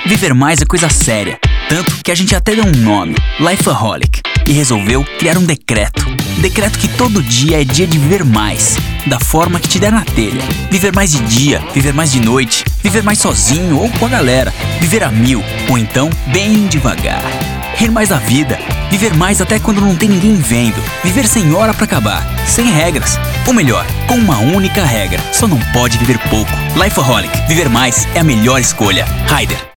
Viver mais é coisa séria, tanto que a gente até deu um nome, Lifeaholic, e resolveu criar um decreto. Decreto que todo dia é dia de viver mais, da forma que te der na telha. Viver mais de dia, viver mais de noite, viver mais sozinho ou com a galera, viver a 1000, ou então bem devagar. Rir mais da vida, viver mais até quando não tem ninguém vendo, viver sem hora pra acabar, sem regras. Ou melhor, com uma única regra, só não pode viver pouco. Lifeaholic, viver mais é a melhor escolha. Ryder.